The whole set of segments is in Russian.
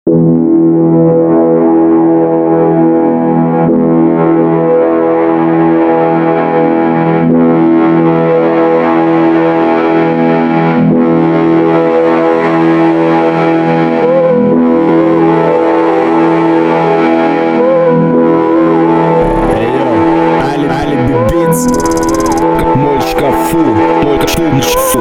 Мой шкафу, мой шкафу.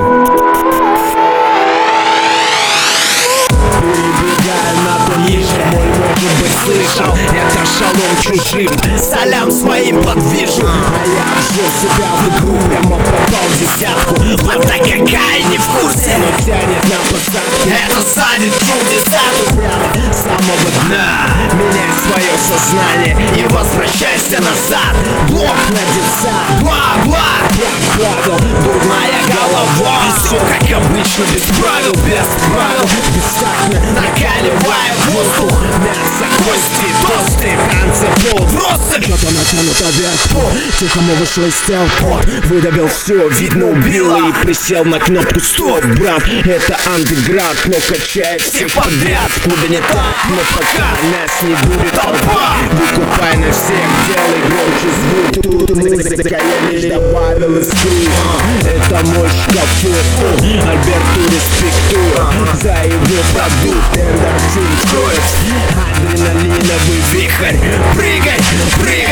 Перебегая на ниже, мой может быть слышал это шалом чужим, солям своим подвижу. А я вжил себя в игру, прямо попал в десятку. Вода какая, не в курсе, но тянет на посадку. Это садит десятку прямо с самого дна. Меняй свое сознание и возвращайся назад. Блок на детсад, бла-бла, правил, дурная голова. Все как обычно, без правил, бестактно накаливая воздух. Мясо, кости, тосты, танцы, пол. Просто что-то натянуто вверх. Тихому вышло из тел, выдавил все, видно убило. И присел на кнопку стоп, брат. Это андеграунд, но качает всех подряд. Куда не так, но пока нас не будет толпа. Выкупай на всех, делай громче звук. Тут музыка, я лишь добавил искру. Это мой шкафу, Альберту респектую за его продукт. Эндорфин кроет, адреналиновый вихрь. Прыгай, прыгай.